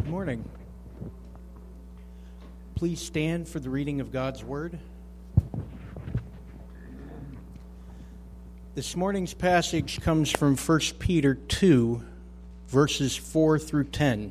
Good morning. Please stand for the reading of God's Word. This morning's passage comes from 1 Peter 2, verses 4 through 10.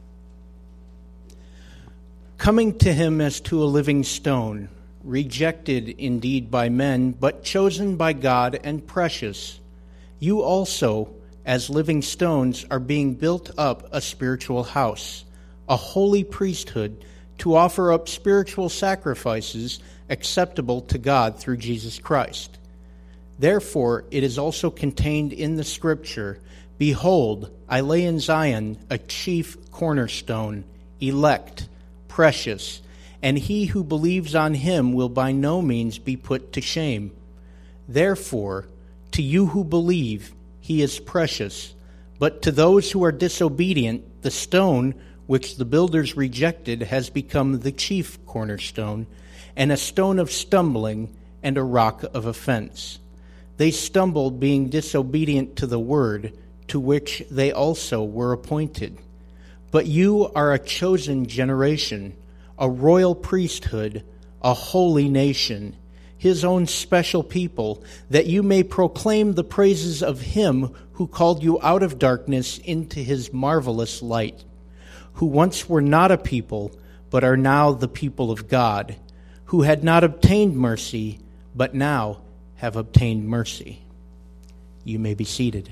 Coming to him as to a living stone, rejected indeed by men, but chosen by God and precious, you also, as living stones, are being built up a spiritual house, a holy priesthood, to offer up spiritual sacrifices acceptable to God through Jesus Christ. Therefore, it is also contained in the Scripture, Behold, I lay in Zion a chief cornerstone, elect, precious, and he who believes on him will by no means be put to shame. Therefore, to you who believe, he is precious. But to those who are disobedient, the stone which the builders rejected has become the chief cornerstone, and a stone of stumbling and a rock of offense. They stumbled, being disobedient to the word, to which they also were appointed. But you are a chosen generation, a royal priesthood, a holy nation, his own special people, that you may proclaim the praises of him who called you out of darkness into his marvelous light, who once were not a people, but are now the people of God, who had not obtained mercy, but now have obtained mercy. You may be seated.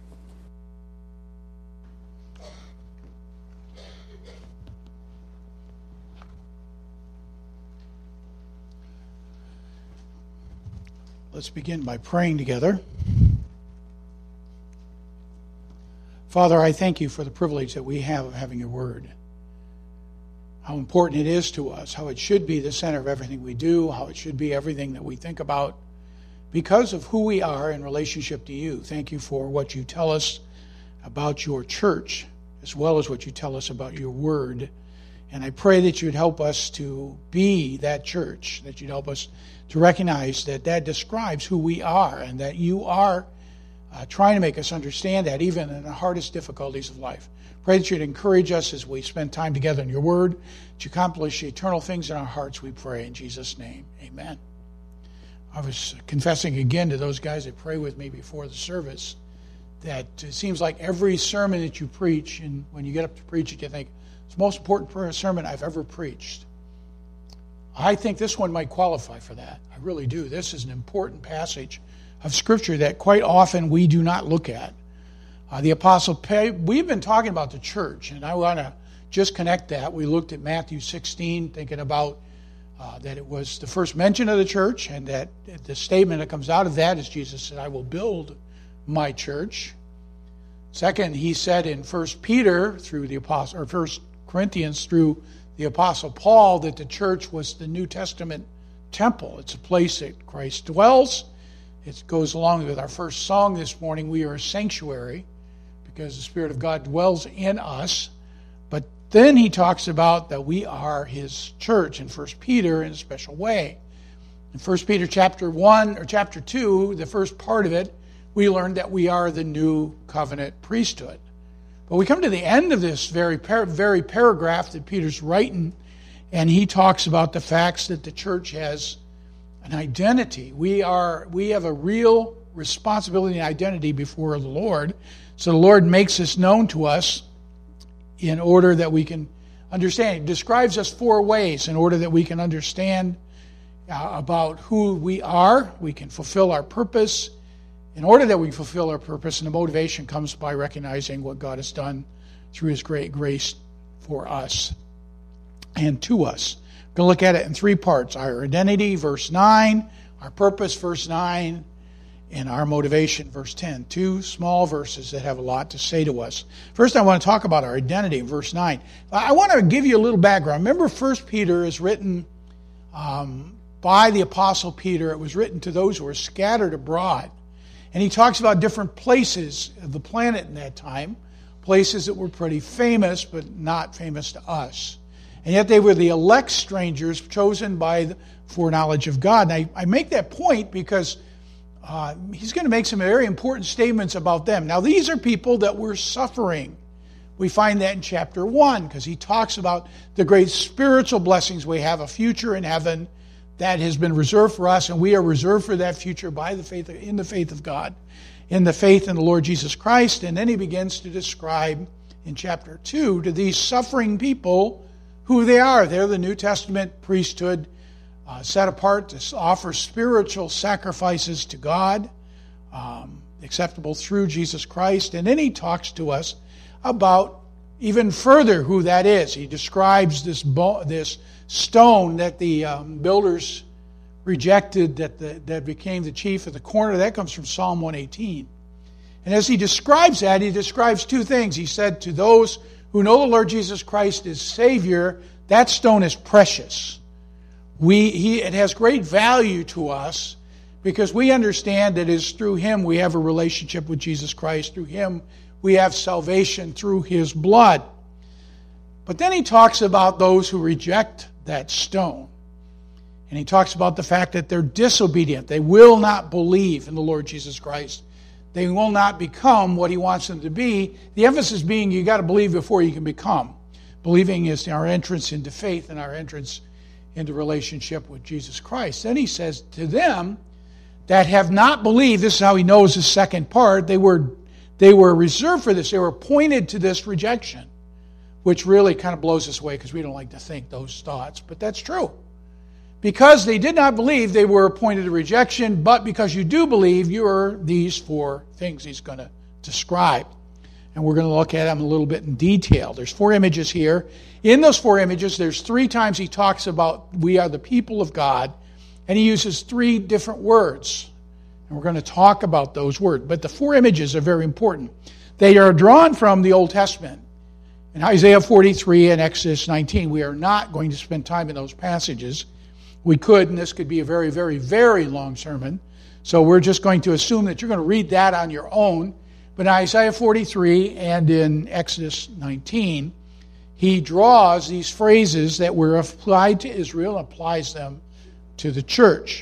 Let's begin by praying together. Father, I thank you for the privilege that we have of having your word. How important it is to us, how it should be the center of everything we do, how it should be everything that we think about because of who we are in relationship to you. Thank you for what you tell us about your church as well as what you tell us about your word. And I pray that you'd help us to be that church, that you'd help us to recognize that that describes who we are and that you are trying to make us understand that even in the hardest difficulties of life. Pray that you'd encourage us as we spend time together in your word to accomplish eternal things in our hearts, we pray in Jesus' name. Amen. I was confessing again to those guys that pray with me before the service that it seems like every sermon that you preach, and when you get up to preach it, you think, it's the most important sermon I've ever preached. I think this one might qualify for that. I really do. This is an important passage of Scripture that quite often we do not look at. The Apostle Paul, we've been talking about the church, and I want to just connect that. We looked at Matthew 16, thinking about that it was the first mention of the church, and that the statement that comes out of that is Jesus said, I will build my church. Second, he said in 1 Peter through the apostle, or 1 Corinthians through the Apostle Paul, that the church was the New Testament temple. It's a place that Christ dwells. It goes along with our first song this morning, we are a sanctuary, because the Spirit of God dwells in us. But then he talks about that we are his church in 1 Peter in a special way. In 1 Peter chapter 1 or chapter 2, the first part of it, we learned that we are the new covenant priesthood. But we come to the end of this very paragraph that Peter's writing, and he talks about the facts that the church has an identity. We have a real responsibility and identity before the Lord. So the Lord makes this known to us in order that we can understand. He describes us four ways in order that we can understand about who we are. We can fulfill our purpose. In order that we fulfill our purpose, and the motivation comes by recognizing what God has done through his great grace for us and to us. We're going to look at it in three parts. Our identity, verse 9, our purpose, verse 9, and our motivation, verse 10. Two small verses that have a lot to say to us. First, I want to talk about our identity in verse 9. I want to give you a little background. Remember, 1 Peter is written by the Apostle Peter. It was written to those who were scattered abroad. And he talks about different places of the planet in that time, places that were pretty famous, but not famous to us. And yet they were the elect strangers chosen by the foreknowledge of God. And I make that point because he's going to make some very important statements about them. Now, these are people that were suffering We find that in chapter 1 because he talks about the great spiritual blessings we have, a future in heaven that has been reserved for us, and we are reserved for that future by the faith in the faith of God, in the faith in the Lord Jesus Christ. And then he begins to describe in chapter 2 to these suffering people who they are. They're the New Testament priesthood set apart to offer spiritual sacrifices to God, acceptable through Jesus Christ. And then he talks to us about even further who that is. He describes this stone that the builders rejected that became the chief of the corner. That comes from Psalm 118. And as he describes that, he describes two things. He said, to those who know the Lord Jesus Christ as Savior, that stone is precious. It has great value to us because we understand that it is through Him we have a relationship with Jesus Christ. Through Him we have salvation through His blood. But then he talks about those who reject that stone. And he talks about the fact that they're disobedient. They will not believe in the Lord Jesus Christ. They will not become what He wants them to be. The emphasis being you got to believe before you can become. Believing is our entrance into faith and our entrance into relationship with Jesus Christ. Then he says to them that have not believed, this is how he knows the second part, they were reserved for this. They were appointed to this rejection, which really kind of blows us away because we don't like to think those thoughts. But that's true. Because they did not believe, they were appointed to rejection, but because you do believe, you are these four things he's going to describe. And we're going to look at them a little bit in detail. There's 4 images here. In those 4 images, there's 3 times he talks about we are the people of God, and he uses 3 different words. And we're going to talk about those words. But the 4 images are very important. They are drawn from the Old Testament. In Isaiah 43 and Exodus 19, we are not going to spend time in those passages. We could, and this could be a very, very, very long sermon. So we're just going to assume that you're going to read that on your own. But in Isaiah 43 and in Exodus 19, he draws these phrases that were applied to Israel and applies them to the church.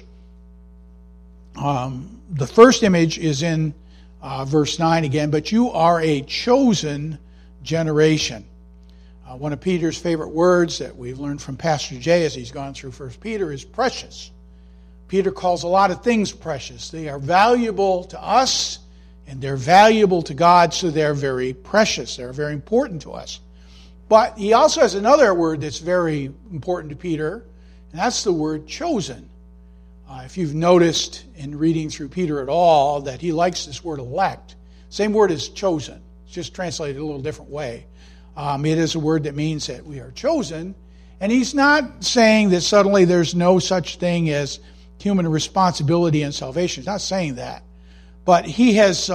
The first image is in verse 9 again, but you are a chosen generation. One of Peter's favorite words that we've learned from Pastor Jay as he's gone through 1 Peter is precious. Peter calls a lot of things precious. They are valuable to us and they're valuable to God, so they're very precious. They're very important to us. But he also has another word that's very important to Peter, and that's the word chosen. If you've noticed in reading through Peter at all that he likes this word elect, same word as chosen. It's just translated a little different way. It is a word that means that we are chosen. And he's not saying that suddenly there's no such thing as human responsibility in salvation. He's not saying that. But he has,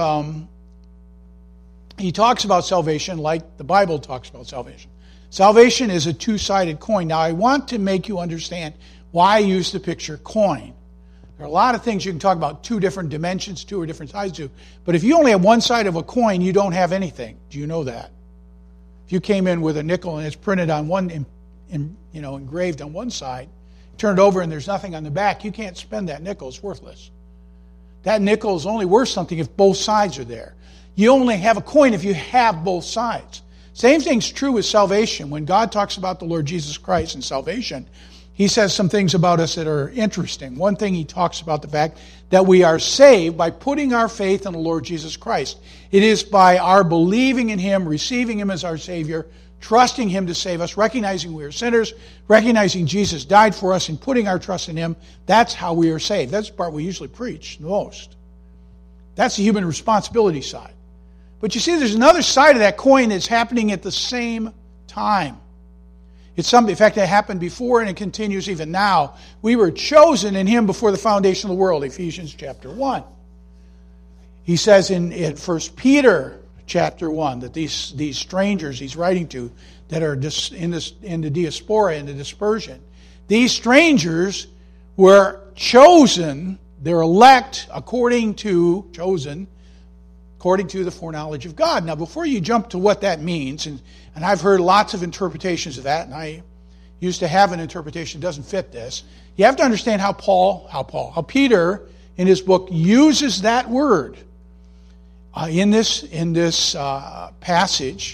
he talks about salvation like the Bible talks about salvation. Salvation is a two-sided coin. Now, I want to make you understand why I use the picture coin. There are a lot of things you can talk about, 2 different dimensions, 2 or different sides to. But if you only have one side of a coin, you don't have anything. Do you know that? If you came in with a nickel and it's printed on one, engraved on one side, turn it over and there's nothing on the back, you can't spend that nickel. It's worthless. That nickel is only worth something if both sides are there. You only have a coin if you have both sides. Same thing's true with salvation. When God talks about the Lord Jesus Christ and salvation, he says some things about us that are interesting. One thing he talks about the fact that we are saved by putting our faith in the Lord Jesus Christ. It is by our believing in Him, receiving Him as our Savior, trusting Him to save us, recognizing we are sinners, recognizing Jesus died for us, and putting our trust in Him. That's how we are saved. That's the part we usually preach the most. That's the human responsibility side. But you see, there's another side of that coin that's happening at the same time. It's something, in fact, that happened before and it continues even now. We were chosen in Him before the foundation of the world, Ephesians chapter 1. He says in 1 Peter chapter 1 that these strangers he's writing to that are in the diaspora, in the dispersion, these strangers were chosen, they're elect according to the foreknowledge of God. Now, before you jump to what that means, and I've heard lots of interpretations of that, and I used to have an interpretation that doesn't fit this, you have to understand how Peter, in his book, uses that word in this passage,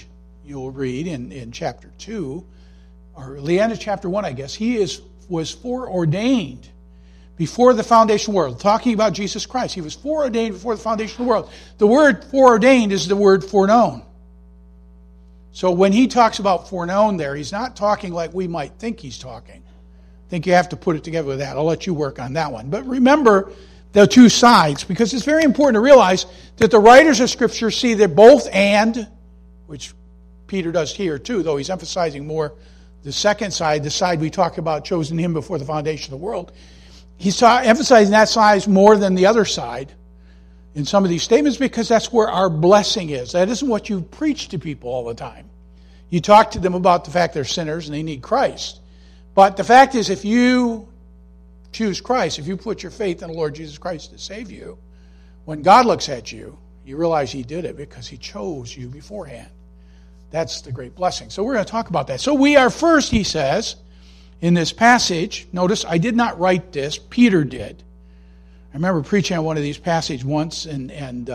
you'll read in chapter 2, or the end of chapter 1, I guess, he was foreordained before the foundation of the world. Talking about Jesus Christ. He was foreordained before the foundation of the world. The word foreordained is the word foreknown. So when he talks about foreknown there, he's not talking like we might think he's talking. I think you have to put it together with that. I'll let you work on that one. But remember the two sides, because it's very important to realize that the writers of Scripture see that both and, which Peter does here too, though he's emphasizing more the second side, the side we talk about, chosen him before the foundation of the world. He's emphasizing that side more than the other side in some of these statements, because that's where our blessing is. That isn't what you preach to people all the time. You talk to them about the fact they're sinners and they need Christ. But the fact is, if you choose Christ, if you put your faith in the Lord Jesus Christ to save you, when God looks at you, you realize he did it because he chose you beforehand. That's the great blessing. So we're going to talk about that. So we are first, he says, in this passage. Notice, I did not write this. Peter did. I remember preaching on one of these passages once, and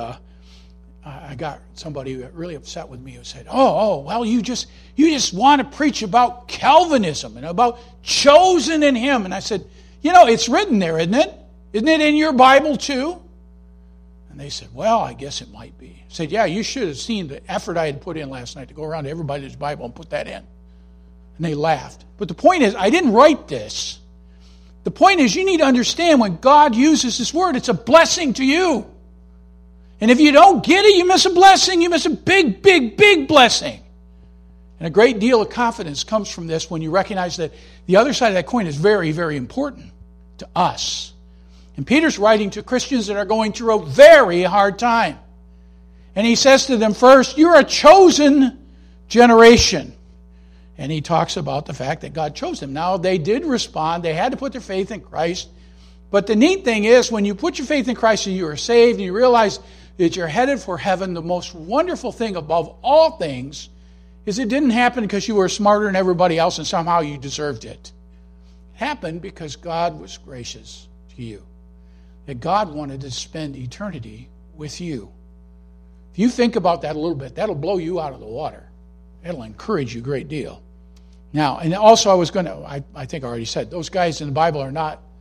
I got somebody really upset with me who said, well, you just want to preach about Calvinism and about chosen in him. And I said, it's written there, isn't it? Isn't it in your Bible too? And they said, well, I guess it might be. I said, yeah, you should have seen the effort I had put in last night to go around to everybody's Bible and put that in. And they laughed. But the point is, I didn't write this. The point is, you need to understand when God uses this word, it's a blessing to you. And if you don't get it, you miss a blessing. You miss a big, big, big blessing. And a great deal of confidence comes from this when you recognize that the other side of that coin is very, very important to us. And Peter's writing to Christians that are going through a very hard time. And he says to them first, you're a chosen generation. And he talks about the fact that God chose them. Now, they did respond. They had to put their faith in Christ. But the neat thing is, when you put your faith in Christ and you are saved and you realize that you're headed for heaven, the most wonderful thing above all things is it didn't happen because you were smarter than everybody else and somehow you deserved it. It happened because God was gracious to you. That God wanted to spend eternity with you. If you think about that a little bit, that'll blow you out of the water. That'll encourage you a great deal. Now, and also I think I already said, those guys in the Bible are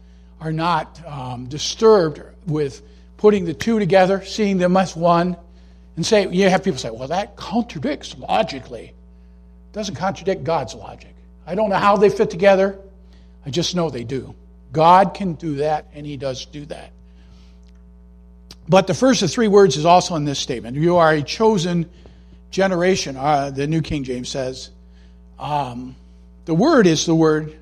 not disturbed with putting the two together, seeing them as one, and you have people say, well, that contradicts logically. It doesn't contradict God's logic. I don't know how they fit together. I just know they do. God can do that, and he does do that. But the first of three words is also in this statement. You are a chosen generation, the New King James says. The word is the word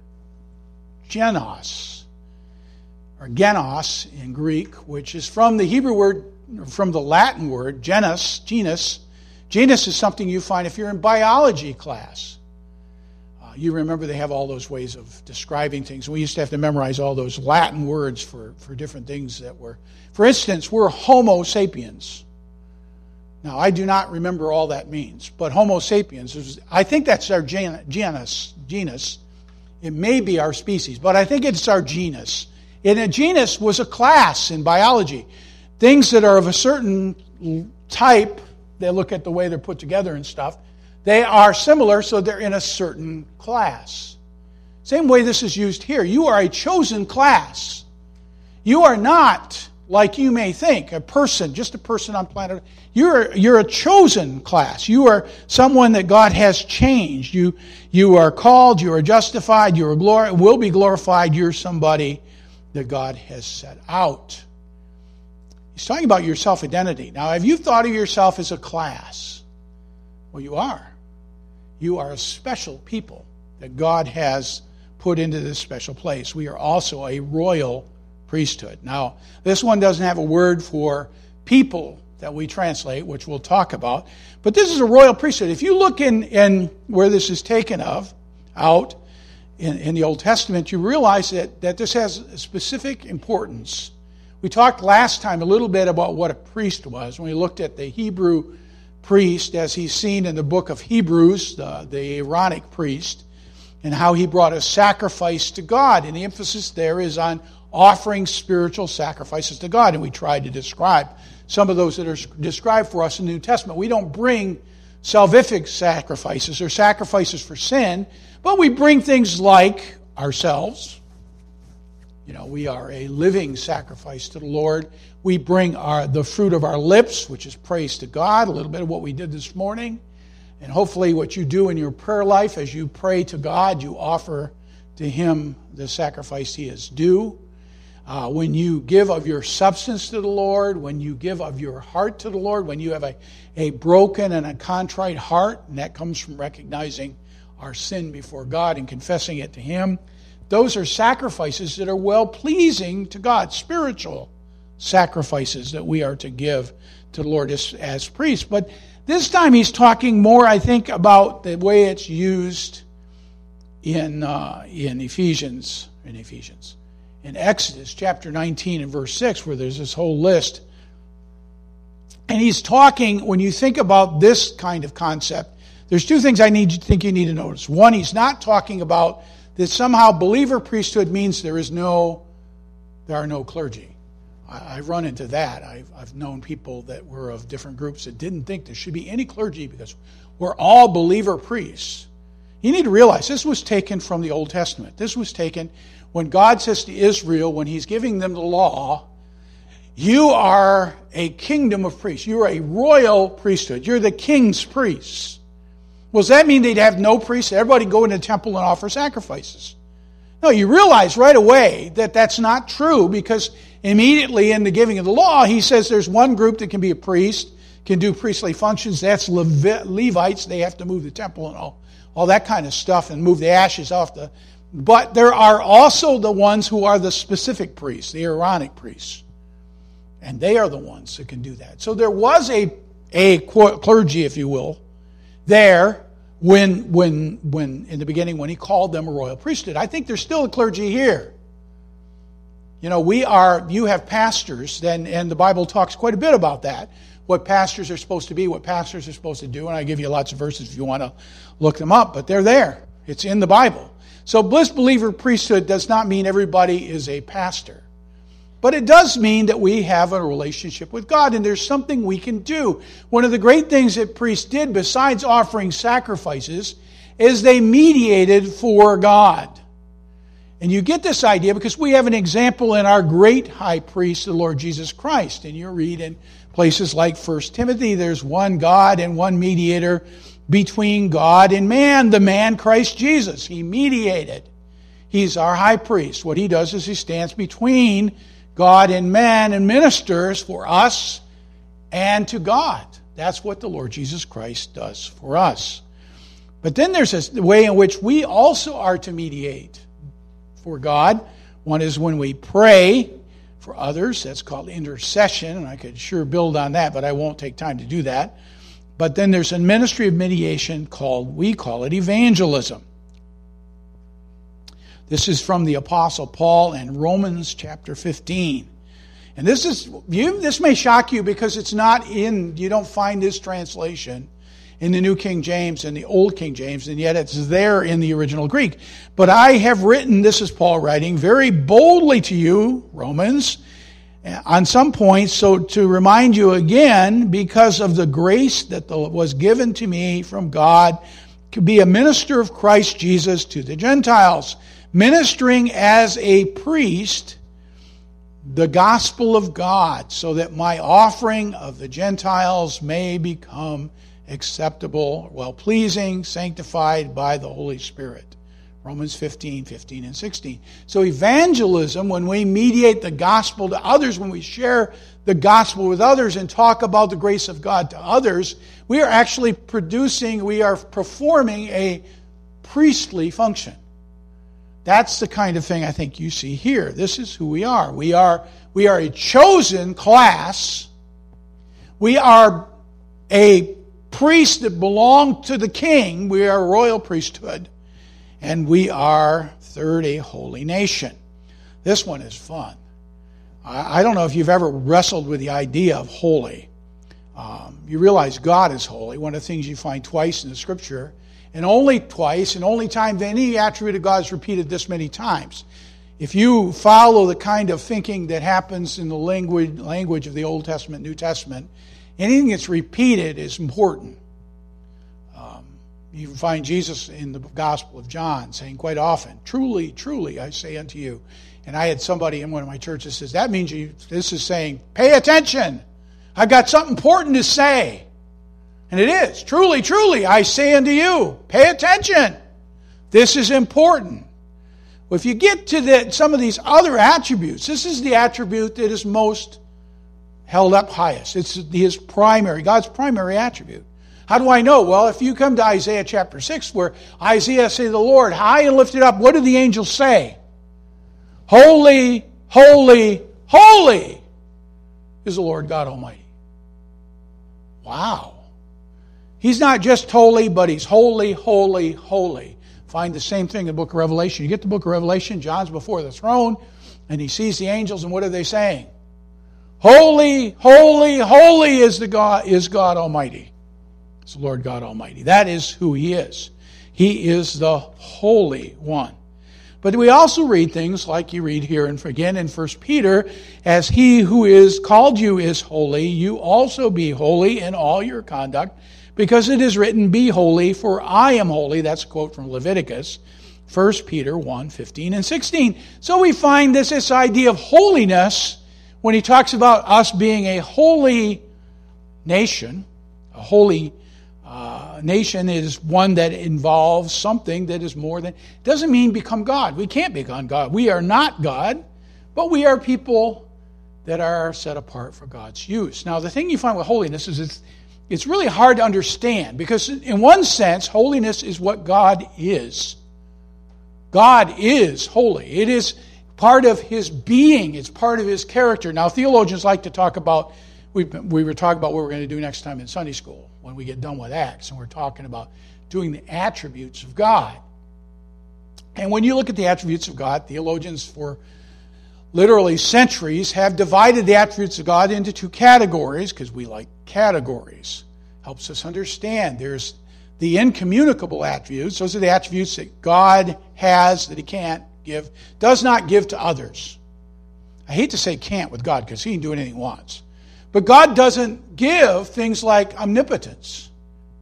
genos, or genos in Greek, which is from the Hebrew word, from the Latin word, genus. Genus is something you find if you're in biology class. You remember they have all those ways of describing things. We used to have to memorize all those Latin words for different things that were. For instance, we're Homo sapiens. Now, I do not remember all that means, but Homo sapiens, I think that's our genus. It may be our species, but I think it's our genus. And a genus was a class in biology. Things that are of a certain type, they look at the way they're put together and stuff, they are similar, so they're in a certain class. Same way this is used here. You are a chosen class. You are not, like you may think, a person, just a person on planet. You're a chosen class. You are someone that God has changed. You are called, you are justified, you are will be glorified. You're somebody that God has set out. He's talking about your self-identity. Now, have you thought of yourself as a class? Well, you are. You are a special people that God has put into this special place. We are also a royal priesthood. Now, this one doesn't have a word for people that we translate, which we'll talk about, but this is a royal priesthood. If you look in where this is taken out in the Old Testament, you realize that this has a specific importance. We talked last time a little bit about what a priest was when we looked at the Hebrew priest as he's seen in the book of Hebrews, the Aaronic priest, and how he brought a sacrifice to God. And the emphasis there is on offering spiritual sacrifices to God. And we tried to describe some of those that are described for us in the New Testament. We don't bring salvific sacrifices or sacrifices for sin, but we bring things like ourselves. We are a living sacrifice to the Lord. We bring the fruit of our lips, which is praise to God, a little bit of what we did this morning. And hopefully what you do in your prayer life as you pray to God, you offer to Him the sacrifice He is due. When you give of your substance to the Lord, when you give of your heart to the Lord, when you have a broken and a contrite heart, and that comes from recognizing our sin before God and confessing it to Him, those are sacrifices that are well-pleasing to God, spiritual sacrifices that we are to give to the Lord as priests. But this time he's talking more, I think, about the way it's used in Ephesians. In Exodus chapter 19 and verse 6, where there's this whole list. And he's talking, when you think about this kind of concept, there's two things I think you need to notice. One, he's not talking about that somehow believer priesthood means there are no clergy. I've run into that. I've known people that were of different groups that didn't think there should be any clergy because we're all believer priests. You need to realize this was taken from the Old Testament. This was taken when God says to Israel, when He's giving them the law, you are a kingdom of priests. You are a royal priesthood. You're the king's priests. Well, does that mean they'd have no priests? Everybody go into the temple and offer sacrifices? No, you realize right away that that's not true, because immediately in the giving of the law, He says there's one group that can be a priest, can do priestly functions. That's Levites. They have to move the temple and all that kind of stuff and move the ashes off the... But there are also the ones who are the specific priests, the Aaronic priests. And they are the ones that can do that. So there was a clergy, if you will, there when in the beginning when He called them a royal priesthood. I think there's still a clergy here. You have pastors, and the Bible talks quite a bit about that, what pastors are supposed to be, what pastors are supposed to do, and I give you lots of verses if you want to look them up, but they're there. It's in the Bible. So believer priesthood does not mean everybody is a pastor. But it does mean that we have a relationship with God, and there's something we can do. One of the great things that priests did, besides offering sacrifices, is they mediated for God. And you get this idea because we have an example in our great high priest, the Lord Jesus Christ. And you read in places like 1 Timothy, there's one God and one mediator between God and man, the man Christ Jesus. He mediated. He's our high priest. What He does is He stands between God and man and ministers for us and to God. That's what the Lord Jesus Christ does for us. But then there's a way in which we also are to mediate for God. One is when we pray for others. That's called intercession, and I could sure build on that, but I won't take time to do that. But then there's a ministry of mediation we call it evangelism. This is from the Apostle Paul in Romans chapter 15. And this may shock you because it's not you don't find this translation in the New King James and the Old King James, and yet it's there in the original Greek. But I have written, this is Paul writing, very boldly to you, Romans, on some points, so to remind you again, because of the grace that was given to me from God, to be a minister of Christ Jesus to the Gentiles, ministering as a priest the gospel of God, so that my offering of the Gentiles may become acceptable, well-pleasing, sanctified by the Holy Spirit. Romans 15 and 16. So evangelism, when we mediate the gospel to others, when we share the gospel with others and talk about the grace of God to others, we are actually performing a priestly function. That's the kind of thing I think you see here. This is who we are. We are a chosen class. We are a priest that belong to the king. We are a royal priesthood. And we are, third, a holy nation. This one is fun. I don't know if you've ever wrestled with the idea of holy. You realize God is holy. One of the things you find twice in the Scripture, and only twice, and only time that any attribute of God is repeated this many times. If you follow the kind of thinking that happens in the language of the Old Testament, New Testament, anything that's repeated is important. You find Jesus in the Gospel of John saying quite often, "Truly, truly, I say unto you." And I had somebody in one of my churches says, that means this is saying, pay attention. I've got something important to say. And it is. Truly, truly, I say unto you, pay attention. This is important. Well, if you get to some of these other attributes, this is the attribute that is most held up highest. It's God's primary attribute. How do I know? Well, if you come to Isaiah chapter 6, where Isaiah say the Lord high and lifted up, what do the angels say? Holy, holy, holy is the Lord God Almighty. Wow. He's not just holy, but He's holy, holy, holy. Find the same thing in the book of Revelation. You get the book of Revelation, John's before the throne, and he sees the angels, and what are they saying? Holy, holy, holy is God Almighty. It's the Lord God Almighty. That is who He is. He is the Holy One. But we also read things like you read here again in 1 Peter, as He who is called you is holy, you also be holy in all your conduct, because it is written, be holy, for I am holy. That's a quote from Leviticus, 1 Peter 1, 15 and 16. So we find this idea of holiness when he talks about us being a holy nation. A holy nation is one that involves something that is more than... It doesn't mean become God. We can't become God. We are not God, but we are people that are set apart for God's use. Now, the thing you find with holiness is it's really hard to understand, because in one sense, holiness is what God is. God is holy. It is part of His being. It's part of His character. Now, theologians like to talk about... We were talking about what we're going to do next time in Sunday school when we get done with Acts, and we're talking about doing the attributes of God. And when you look at the attributes of God, theologians for literally centuries have divided the attributes of God into two categories, because we like categories. Helps us understand. There's the incommunicable attributes. Those are the attributes that God has that He can't give, does not give to others. I hate to say can't with God, because He can do anything He wants. But God doesn't give things like omnipotence.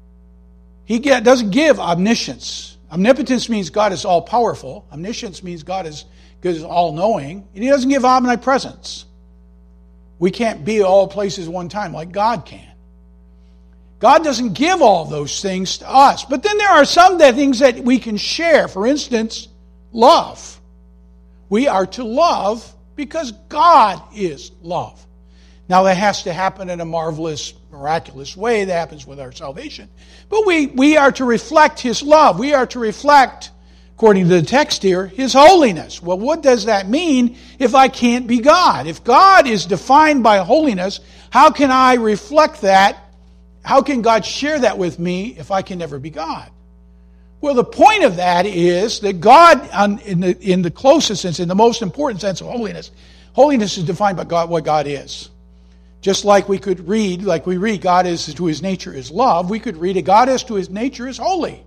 He doesn't give omniscience. Omnipotence means God is all-powerful. Omniscience means God is all-knowing. And He doesn't give omnipresence. We can't be all places at one time like God can. God doesn't give all those things to us. But then there are some things that we can share. For instance, love. We are to love because God is love. Now, that has to happen in a marvelous, miraculous way. That happens with our salvation. But we are to reflect His love. We are to reflect, according to the text here, His holiness. Well, what does that mean if I can't be God? If God is defined by holiness, how can I reflect that? How can God share that with me if I can never be God? Well, the point of that is that God, in the closest sense, in the most important sense of holiness, holiness is defined by God, what God is. Just like we read God is to His nature is love, we could read a God is to His nature is holy.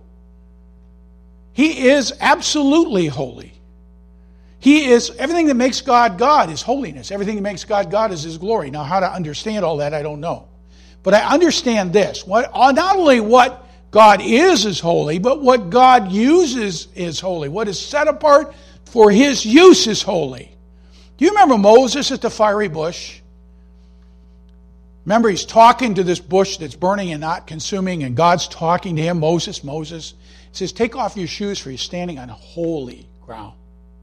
He is absolutely holy. He is, everything that makes God God is holiness. Everything that makes God God is His glory. Now, how to understand all that, I don't know. But I understand this. Not only what God is holy, but what God uses is holy. What is set apart for His use is holy. Do you remember Moses at the fiery bush? Remember, he's talking to this bush that's burning and not consuming, and God's talking to him, Moses. He says, take off your shoes, for you're standing on holy ground.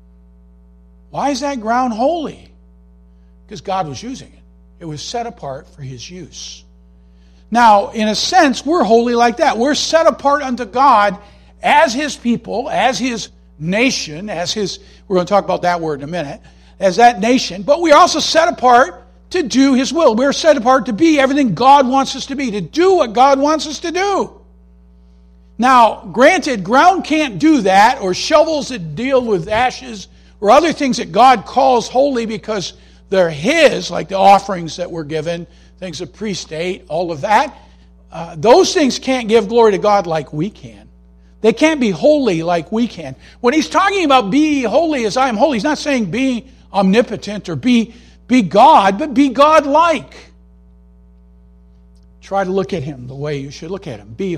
Why is that ground holy? Because God was using it. It was set apart for His use. Now, in a sense, we're holy like that. We're set apart unto God as His people, as His nation, we're going to talk about that word in a minute, as that nation, but we're also set apart to do His will. We're set apart to be everything God wants us to be, to do what God wants us to do. Now, granted, ground can't do that, or shovels that deal with ashes, or other things that God calls holy because they're His, like the offerings that were given, things of priest ate, all of that. Those things can't give glory to God like we can. They can't be holy like we can. When He's talking about be holy as I am holy, He's not saying be omnipotent or be God, but be God-like. Try to look at Him the way you should look at Him.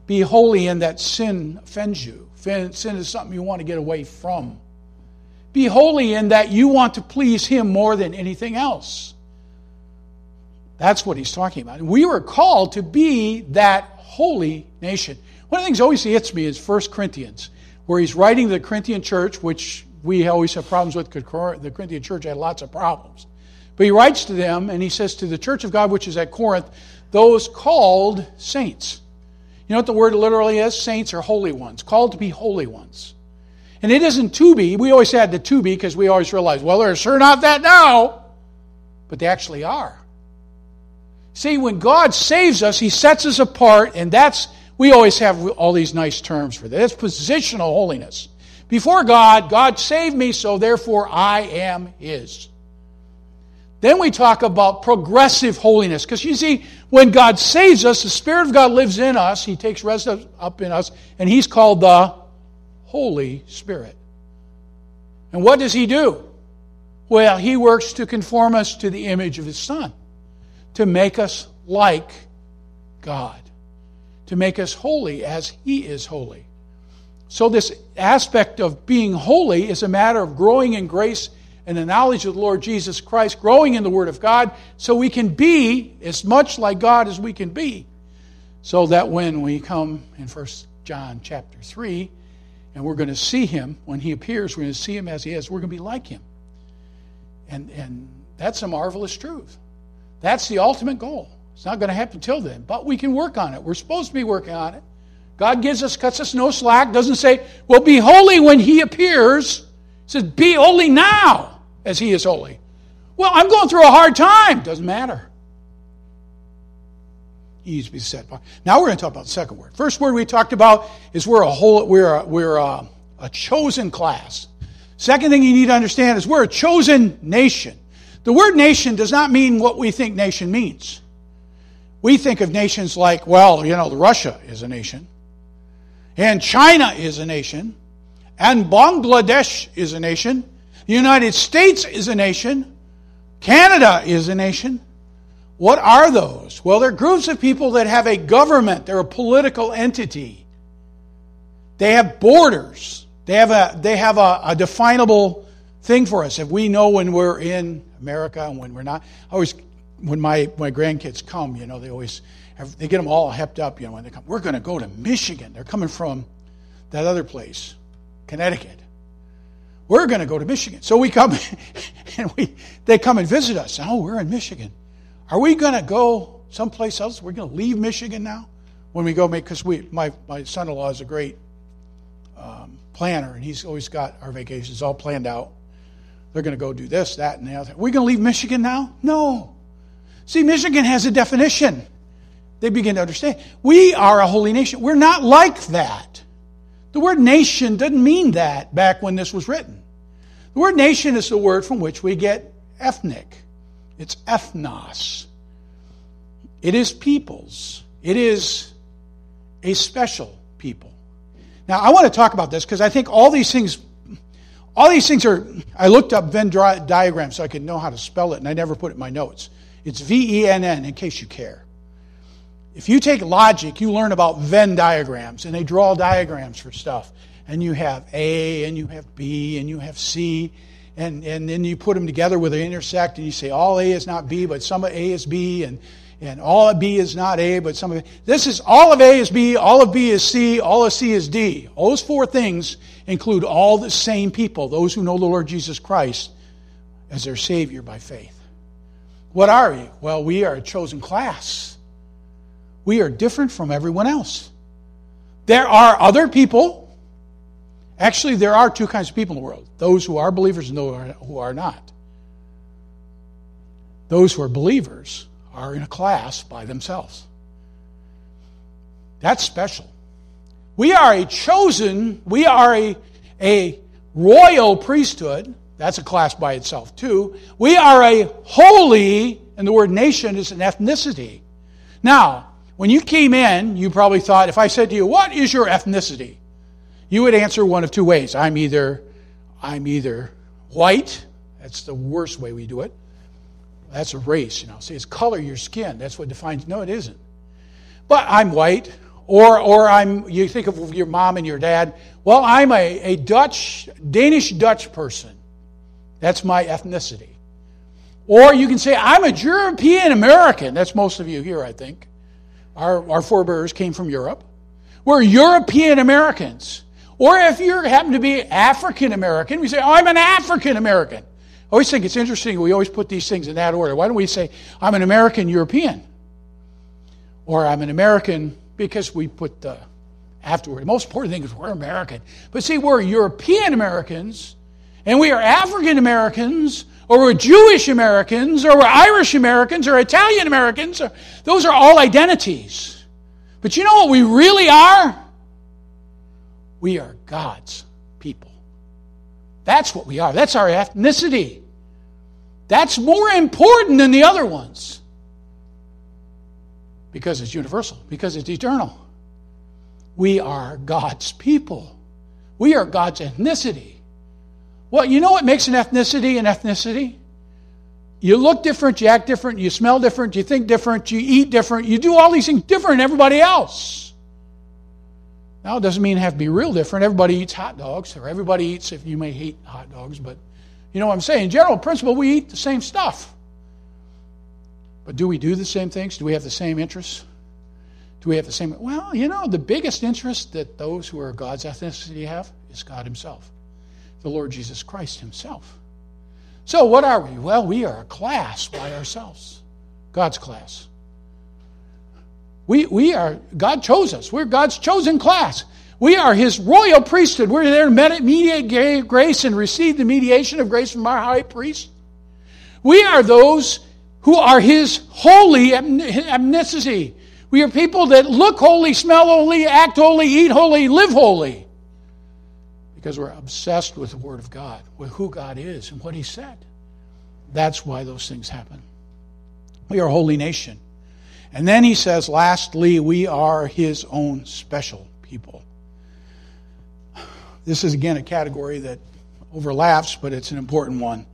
be holy in that sin offends you. Sin is something you want to get away from. Be holy in that you want to please Him more than anything else. That's what he's talking about. We were called to be that holy nation. One of the things that always hits me is 1 Corinthians, where he's writing to the Corinthian church, which we always have problems with because the Corinthian church had lots of problems. But he writes to them, and he says, to the church of God which is at Corinth, those called saints. You know what the word literally is? Saints are holy ones, called to be holy ones. And it isn't to be. We always had the to be because we always realize, well, they're sure not that now. But they actually are. See, when God saves us, He sets us apart, and we always have all these nice terms for that. That's positional holiness. Before God, God saved me, so therefore I am His. Then we talk about progressive holiness. Because you see, when God saves us, the Spirit of God lives in us. He takes residence up in us. And He's called the Holy Spirit. And what does He do? Well, He works to conform us to the image of His Son. To make us like God. To make us holy as He is holy. So this aspect of being holy is a matter of growing in grace and the knowledge of the Lord Jesus Christ, growing in the Word of God, so we can be as much like God as we can be. So that when we come in 1 John chapter 3, and we're going to see Him, when He appears, we're going to see Him as He is, we're going to be like Him. And that's a marvelous truth. That's the ultimate goal. It's not going to happen till then, but we can work on it. We're supposed to be working on it. God cuts us no slack, doesn't say, well, be holy when He appears. He says, be holy now as He is holy. Well, I'm going through a hard time. Doesn't matter. He needs to be set apart. Now we're going to talk about the second word. First word we talked about is we're a chosen class. Second thing you need to understand is we're a chosen nation. The word nation does not mean what we think nation means. We think of nations like, well, Russia is a nation. And China is a nation. And Bangladesh is a nation. The United States is a nation. Canada is a nation. What are those? Well, they're groups of people that have a government. They're a political entity. They have borders. They have a definable thing for us. If we know when we're in America and when we're not. When my grandkids come, they get them all hepped up, when they come. We're going to go to Michigan. They're coming from that other place, Connecticut. We're going to go to Michigan. So we come and they come and visit us. Oh, we're in Michigan. Are we going to go someplace else? We're going to leave Michigan now when we go because my son-in-law is a great planner, and he's always got our vacations all planned out. They're going to go do this, that, and the other. Are we going to leave Michigan now? No. See, Michigan has a definition. They begin to understand. We are a holy nation. We're not like that. The word nation doesn't mean that back when this was written. The word nation is the word from which we get ethnic. It's ethnos. It is peoples. It is a special people. Now, I want to talk about this because I think all these things are, I looked up Venn diagram so I could know how to spell it, and I never put it in my notes. It's VENN, in case you care. If you take logic, you learn about Venn diagrams, and they draw diagrams for stuff. And you have A, and you have B, and you have C, and then you put them together where they intersect, and you say all A is not B, but some of A is B, and all of B is not A, but some of it. This is all of A is B, all of B is C, all of C is D. All those four things include all the same people, those who know the Lord Jesus Christ as their Savior by faith. What are we? Well, we are a chosen class. We are different from everyone else. There are other people. Actually, there are two kinds of people in the world. Those who are believers and those who are not. Those who are believers are in a class by themselves. That's special. We are a royal priesthood. That's a class by itself too. We are a holy, and the word nation is an ethnicity. Now, when you came in, you probably thought, if I said to you, what is your ethnicity? You would answer one of two ways. I'm either white. That's the worst way we do it. That's a race, See, it's color your skin. That's what defines. No, it isn't. But I'm white, Or you think of your mom and your dad. Well, I'm a Danish-Dutch person. That's my ethnicity. Or you can say, I'm a European American. That's most of you here, I think. Our forebears came from Europe. We're European Americans. Or if you happen to be African American, we say, oh, I'm an African American. I always think it's interesting. We always put these things in that order. Why don't we say, I'm an American European? Or I'm an American, because we put the afterward. The most important thing is we're American. But see, we're European Americans, and we are African Americans, or we're Jewish Americans, or we're Irish Americans, or Italian Americans. Those are all identities. But you know what we really are? We are God's people. That's what we are. That's our ethnicity. That's more important than the other ones. Because it's universal. Because it's eternal. We are God's people. We are God's ethnicity. Well, you know what makes an ethnicity an ethnicity? You look different, you act different, you smell different, you think different, you eat different, you do all these things different than everybody else. Now, it doesn't mean it have to be real different. Everybody eats hot dogs, or everybody eats, if you may hate hot dogs, but you know what I'm saying. In general principle, we eat the same stuff. But do we do the same things? Do we have the same interests? Do we have the same... Well, you know, the biggest interest that those who are God's ethnicity have is God Himself. The Lord Jesus Christ Himself. So what are we? Well, we are a class by ourselves. God's class. We are, God chose us. We're God's chosen class. We are His royal priesthood. We're there to mediate grace and receive the mediation of grace from our high priest. We are those who are His holy ethnicity. We are people that look holy, smell holy, act holy, eat holy, live holy. Because we're obsessed with the Word of God, with who God is and what He said. That's why those things happen. We are a holy nation. And then He says, lastly, we are His own special people. This is, again, a category that overlaps, but it's an important one.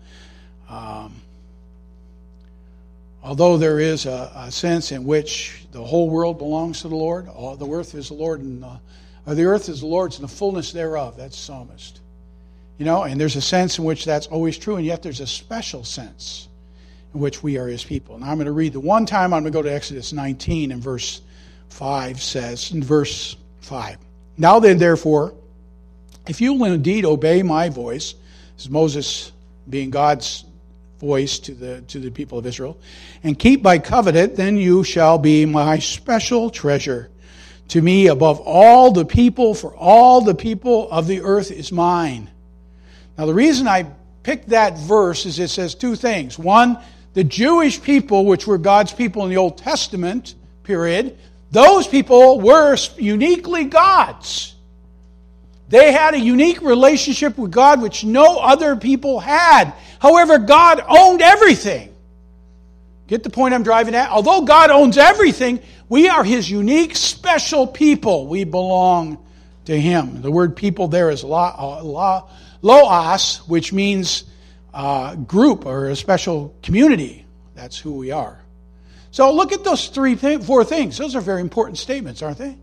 Although there is a sense in which the whole world belongs to the Lord, all the earth is the Lord, and the earth is the Lord's and the fullness thereof. That's psalmist. You know, and there's a sense in which that's always true, and yet there's a special sense in which we are His people. Now I'm going to read the one time. I'm going to go to Exodus 19, and verse 5 says, in verse 5, Now then, therefore, if you will indeed obey my voice, this is Moses being God's voice to the people of Israel, and keep my covenant, then you shall be my special treasure to me above all the people, for all the people of the earth is mine. Now the reason I picked that verse is it says two things. One, the Jewish people, which were God's people in the Old Testament period, those people were uniquely God's. They had a unique relationship with God which no other people had. However, God owned everything. Get the point I'm driving at? Although God owns everything, we are His unique, special people. We belong to Him. The word people there is loas, which means group or a special community. That's who we are. So look at those four things. Those are very important statements, aren't they?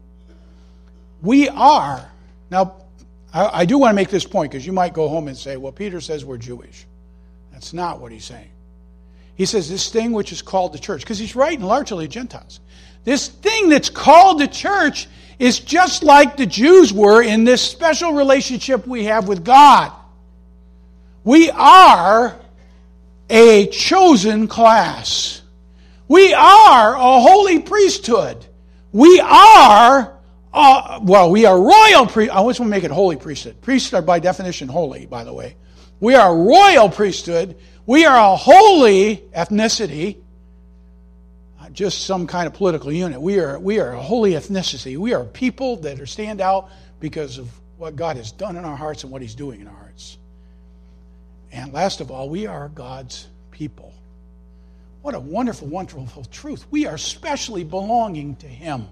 We are. Now, I do want to make this point because you might go home and say, well, Peter says we're Jewish. That's not what he's saying. He says this thing which is called the church, because he's writing largely Gentiles. This thing that's called the church is just like the Jews were in this special relationship we have with God. We are a chosen class. We are a holy priesthood. We are we are royal priesthood. I always want to make it holy priesthood. Priests are by definition holy, by the way. We are a royal priesthood. We are a holy ethnicity, not just some kind of political unit. We are a holy ethnicity. We are people that stand out because of what God has done in our hearts and what He's doing in our hearts. And last of all, we are God's people. What a wonderful, wonderful truth. We are specially belonging to Him.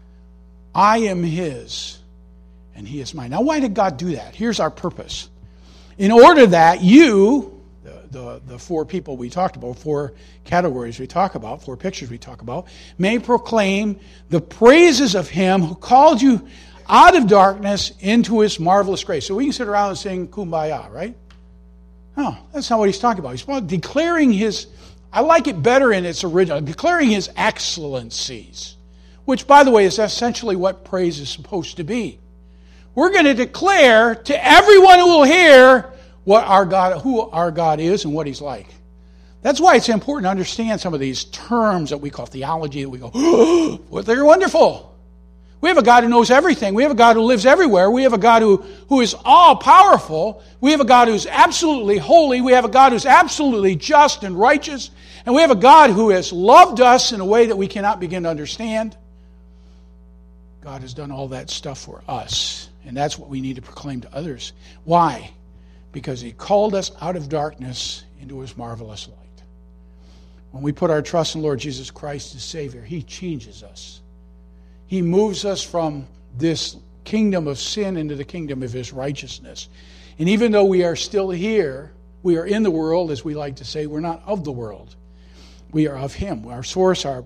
I am His, and He is mine. Now, why did God do that? Here's our purpose. In order that you, the four people we talked about, four categories we talk about, four pictures we talk about, may proclaim the praises of him who called you out of darkness into his marvelous grace. So we can sit around and sing Kumbaya, right? No, that's not what he's talking about. He's about declaring his, I like it better in its original, declaring his excellencies, which, by the way, is essentially what praise is supposed to be. We're going to declare to everyone who will hear what our God, who our God is and what he's like. That's why it's important to understand some of these terms that we call theology, that we go, oh, well, they're wonderful. We have a God who knows everything. We have a God who lives everywhere. We have a God who is all-powerful. We have a God who's absolutely holy. We have a God who's absolutely just and righteous. And we have a God who has loved us in a way that we cannot begin to understand. God has done all that stuff for us. And that's what we need to proclaim to others. Why? Because he called us out of darkness into his marvelous light. When we put our trust in Lord Jesus Christ as Savior, he changes us. He moves us from this kingdom of sin into the kingdom of his righteousness. And even though we are still here, we are in the world, as we like to say, we're not of the world. We are of him. Our source, our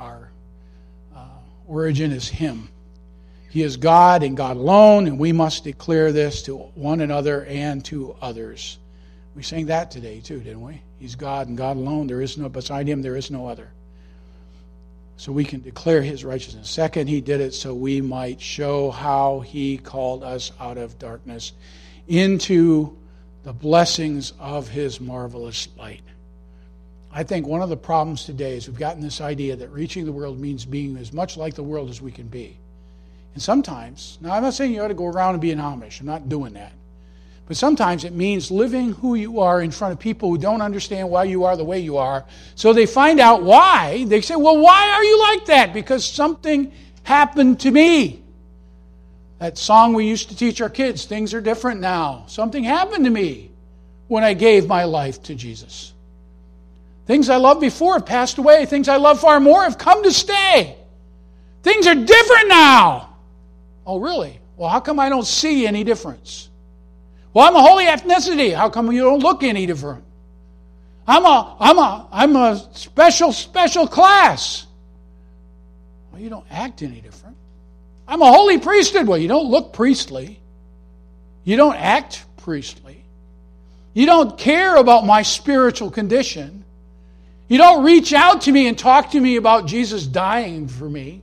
origin is him. He is God and God alone, and we must declare this to one another and to others. We sang that today too, didn't we? He's God and God alone. There is no, beside him there is no other. So we can declare his righteousness. Second, he did it so we might show how he called us out of darkness into the blessings of his marvelous light. I think one of the problems today is we've gotten this idea that reaching the world means being as much like the world as we can be. And sometimes, now I'm not saying you ought to go around and be an Amish. I'm not doing that. But sometimes it means living who you are in front of people who don't understand why you are the way you are. So they find out why. They say, well, why are you like that? Because something happened to me. That song we used to teach our kids, things are different now. Something happened to me when I gave my life to Jesus. Things I loved before have passed away. Things I love far more have come to stay. Things are different now. Oh, really? Well, how come I don't see any difference? Well, I'm a holy ethnicity. How come you don't look any different? I'm a special class. Well, you don't act any different. I'm a holy priesthood. Well, you don't look priestly. You don't act priestly. You don't care about my spiritual condition. You don't reach out to me and talk to me about Jesus dying for me.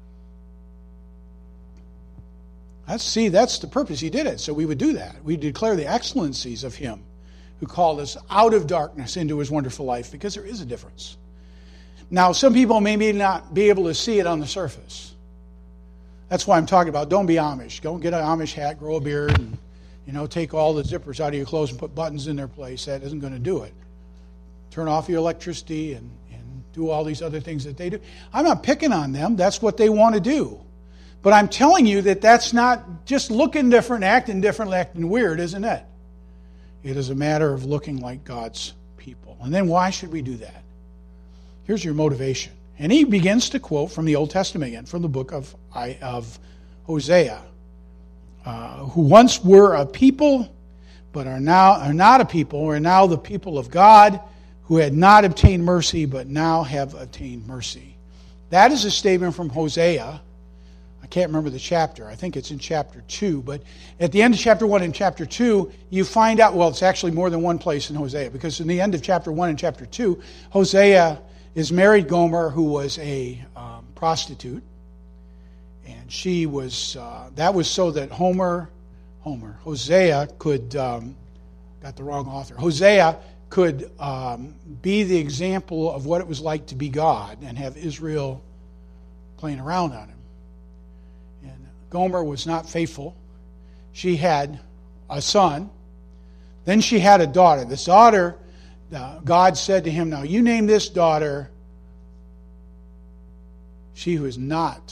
That's the purpose. He did it, so we would do that. We declare the excellencies of him who called us out of darkness into his wonderful life, because there is a difference. Now, some people may not be able to see it on the surface. That's why I'm talking about don't be Amish. Don't get an Amish hat, grow a beard, and take all the zippers out of your clothes and put buttons in their place. That isn't going to do it. Turn off your electricity and do all these other things that they do. I'm not picking on them. That's what they want to do. But I'm telling you that that's not just looking different, acting weird, isn't it? It is a matter of looking like God's people. And then why should we do that? Here's your motivation. And he begins to quote from the Old Testament again, from the book of Hosea, who once were a people, but are not a people, are now the people of God, who had not obtained mercy, but now have obtained mercy. That is a statement from Hosea. I can't remember the chapter. I think it's in chapter 2. But at the end of chapter 1 and chapter 2, you find out, well, it's actually more than one place in Hosea. Because in the end of chapter 1 and chapter 2, Hosea is married Gomer, who was a prostitute. And she was, that was so that Hosea could, got the wrong author. Hosea could be the example of what it was like to be God and have Israel playing around on him. Gomer was not faithful. She had a son. Then she had a daughter. This daughter, God said to him, now you name this daughter, she who is not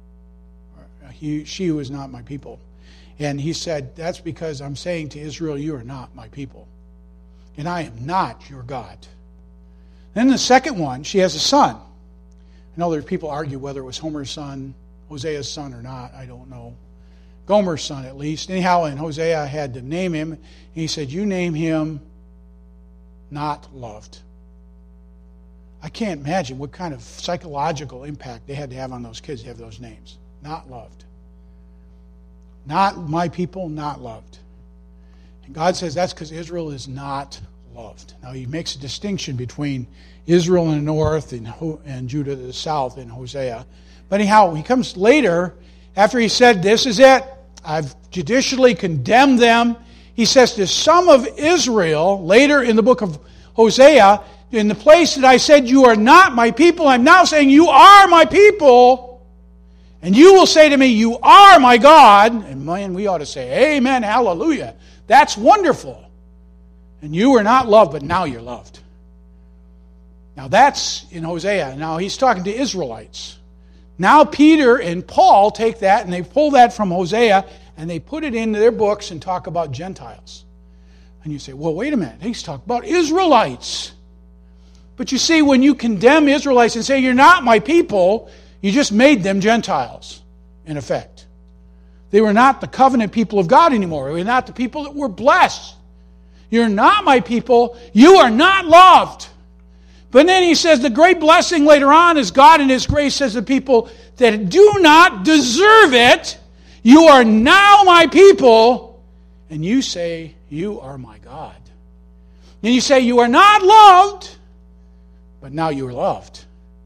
my people. And he said, that's because I'm saying to Israel, you are not my people. And I am not your God. Then the second one, she has a son. I know there people argue whether it was Homer's son, Hosea's son or not, I don't know. Gomer's son at least. Anyhow, and Hosea had to name him. And he said, you name him not loved. I can't imagine what kind of psychological impact they had to have on those kids to have those names. Not loved. Not my people, not loved. And God says that's because Israel is not loved. Now he makes a distinction between Israel in the north and Judah to the south in Hosea. But anyhow, he comes later, after he said, this is it, I've judicially condemned them. He says to some of Israel, later in the book of Hosea, in the place that I said you are not my people, I'm now saying you are my people. And you will say to me, you are my God. And man, we ought to say, amen, hallelujah. That's wonderful. And you were not loved, but now you're loved. Now that's in Hosea. Now he's talking to Israelites. Now Peter and Paul take that and they pull that from Hosea and they put it into their books and talk about Gentiles. And you say, well, wait a minute. He's talking about Israelites. But you see, when you condemn Israelites and say, you're not my people, you just made them Gentiles, in effect. They were not the covenant people of God anymore. They were not the people that were blessed. You're not my people. You are not loved. But then he says the great blessing later on is God in His grace says to people that do not deserve it, you are now my people, and you say, you are my God. And you say, you are not loved, but now you are loved.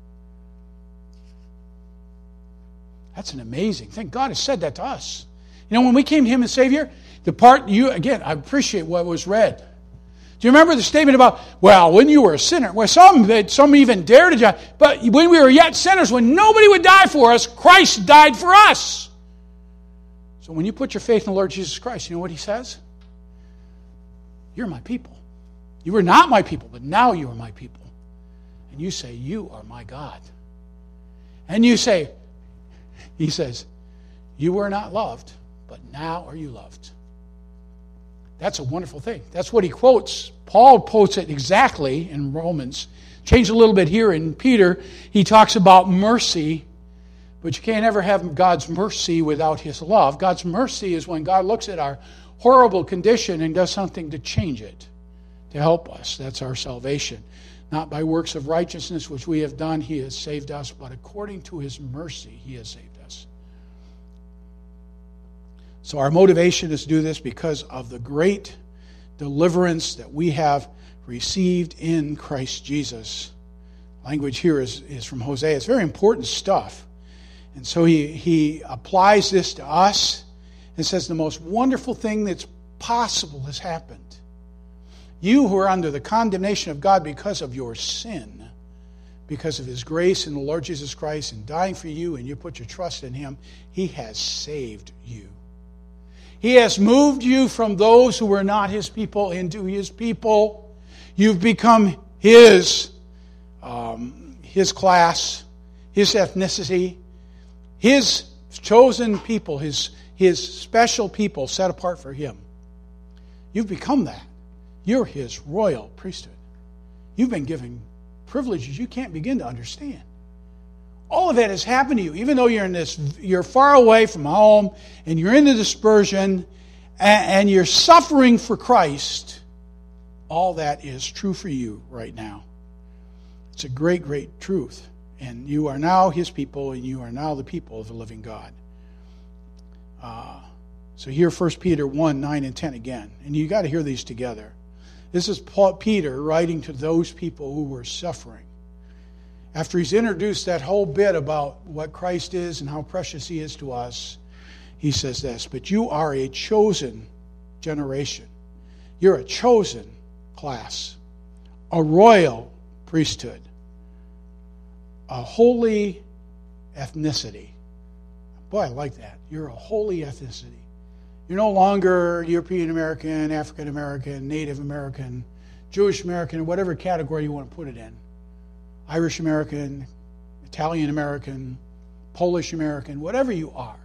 That's an amazing thing. God has said that to us. You know, when we came to Him as Savior, the part again, I appreciate what was read. Do you remember the statement about, well, when you were a sinner, well, some even dared to die, but when we were yet sinners, when nobody would die for us, Christ died for us. So when you put your faith in the Lord Jesus Christ, you know what He says? You're my people. You were not my people, but now you are my people. And you say, you are my God. And you say, He says, you were not loved, but now are you loved. That's a wonderful thing. That's what he quotes. Paul quotes it exactly in Romans. Changed a little bit here in Peter. He talks about mercy, but you can't ever have God's mercy without His love. God's mercy is when God looks at our horrible condition and does something to change it, to help us. That's our salvation. Not by works of righteousness which we have done, He has saved us, but according to His mercy, He has saved us. So our motivation is to do this because of the great deliverance that we have received in Christ Jesus. Language here is from Hosea. It's very important stuff. And so he applies this to us and says the most wonderful thing that's possible has happened. You who are under the condemnation of God because of your sin, because of His grace in the Lord Jesus Christ and dying for you, and you put your trust in Him, He has saved you. He has moved you from those who were not His people into His people. You've become His class, His ethnicity, His chosen people, His special people set apart for Him. You've become that. You're His royal priesthood. You've been given privileges you can't begin to understand. All of that has happened to you, even though you're far away from home and you're in the dispersion and you're suffering for Christ. All that is true for you right now. It's a great, great truth. And you are now His people, and you are now the people of the living God. So here 1 Peter 1, 9 and 10 again. And you got to hear these together. This is Peter writing to those people who were suffering. After he's introduced that whole bit about what Christ is and how precious He is to us, he says this, but you are a chosen generation. You're a chosen class, a royal priesthood, a holy ethnicity. Boy, I like that. You're a holy ethnicity. You're no longer European American, African American, Native American, Jewish American, whatever category you want to put it in. Irish American, Italian American, Polish American, whatever you are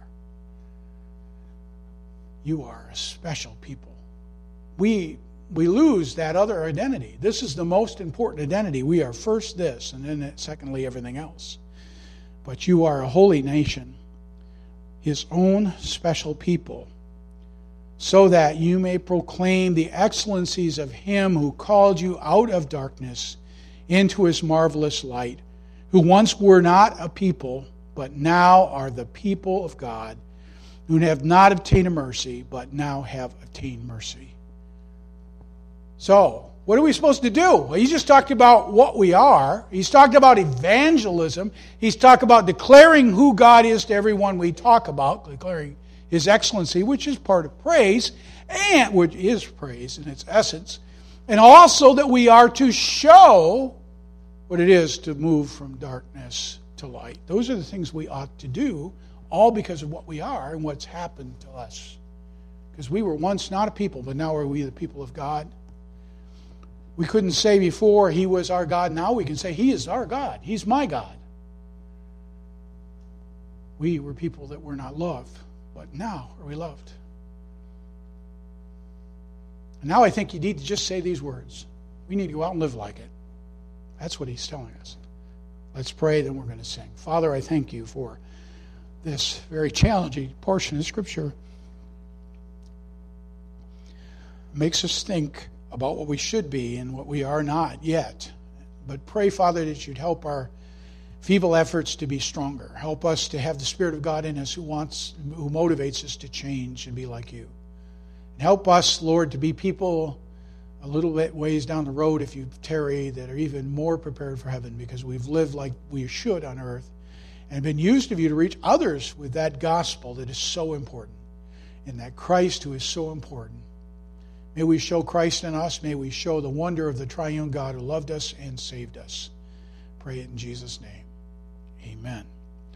a special people. We lose that other identity. This is the most important identity. We are first this, and then secondly everything else. But you are a holy nation, His own special people, so that you may proclaim the excellencies of Him who called you out of darkness into His marvelous light, who once were not a people, but now are the people of God, who have not obtained a mercy, but now have obtained mercy. So, what are we supposed to do? Well, he just talked about what we are. He's talked about evangelism. He's talked about declaring who God is to everyone we talk about, declaring His excellency, which is part of praise, and which is praise in its essence. And also that we are to show what it is to move from darkness to light. Those are the things we ought to do, all because of what we are and what's happened to us. Because we were once not a people, but now are we the people of God. We couldn't say before He was our God. Now we can say He is our God. He's my God. We were people that were not loved, but now are we loved. And now I think you need to just say these words. We need to go out and live like it. That's what He's telling us. Let's pray, then we're going to sing. Father, I thank You for this very challenging portion of Scripture. It makes us think about what we should be and what we are not yet. But pray, Father, that You'd help our feeble efforts to be stronger. Help us to have the Spirit of God in us who motivates us to change and be like You. And help us, Lord, to be people a little bit ways down the road, if You tarry, that are even more prepared for heaven, because we've lived like we should on earth and been used of You to reach others with that gospel that is so important, and that Christ who is so important. May we show Christ in us. May we show the wonder of the triune God who loved us and saved us. Pray it in Jesus' name. Amen.